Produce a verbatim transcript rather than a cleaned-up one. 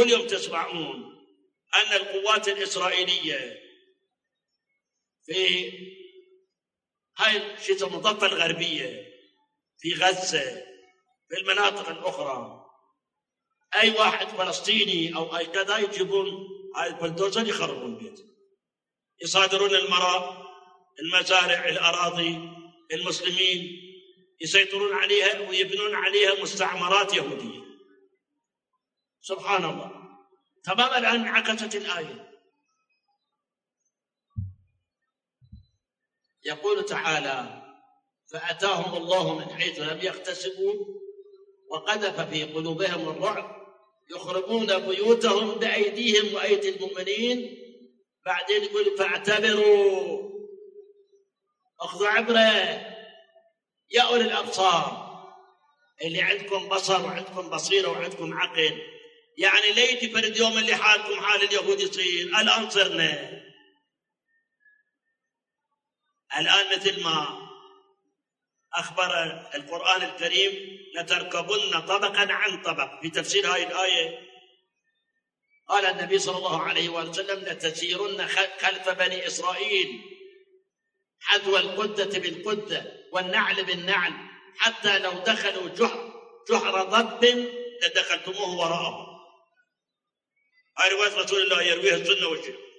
كل يوم تسمعون أن القوات الإسرائيلية في هاي شتى المضفة الغربية في غزة في المناطق الأخرى أي واحد فلسطيني أو أي كذا يجيبون هاي البلدوزر يخربون بيت، يصادرون المراء، المزارع، الأراضي، المسلمين يسيطرون عليها ويبنون عليها مستعمرات يهودية. سبحان الله، تماما الآن انعكست الآية. يقول تعالى: فأتاهم الله من حيث لم يحتسبوا وقذف في قلوبهم الرعب يخربون بيوتهم بأيديهم وأيدي المؤمنين. بعدين يقول: فاعتبروا، أخذوا عبرة يا أولي الأبصار، اللي عندكم بصر وعندكم بصيرة وعندكم عقل، يعني ليت فرد يوم اللي حالكم حال اليهود يصير. الآن صرنا الآن مثل ما أخبر القرآن الكريم: لتركبن طبقا عن طبق. في تفسير هذه الآية قال النبي صلى الله عليه وسلم: لتسيرن خلف بني إسرائيل حذو القدة بالقدة والنعل بالنعل، حتى لو دخلوا جحر جحر ضب لدخلتموه وراءه. هذه رواية رسول الله يرويها السنة والشيخ.